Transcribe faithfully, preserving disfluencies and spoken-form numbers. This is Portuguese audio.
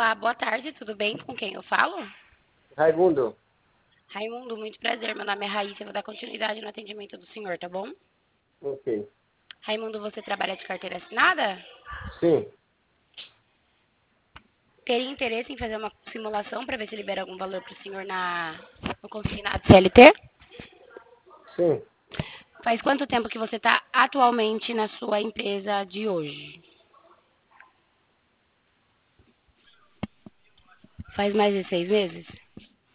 Olá, boa tarde, tudo bem? Com quem eu falo? Raimundo, Raimundo, muito prazer. Meu nome é Raíssa, eu vou dar continuidade no atendimento do senhor, tá bom? ok. Raimundo, você trabalha de carteira assinada? Sim, Teria interesse em fazer uma simulação para ver se libera algum valor para o senhor na, no consignado C L T? sim. Faz quanto tempo que você está atualmente na sua empresa de hoje? Faz mais de seis meses?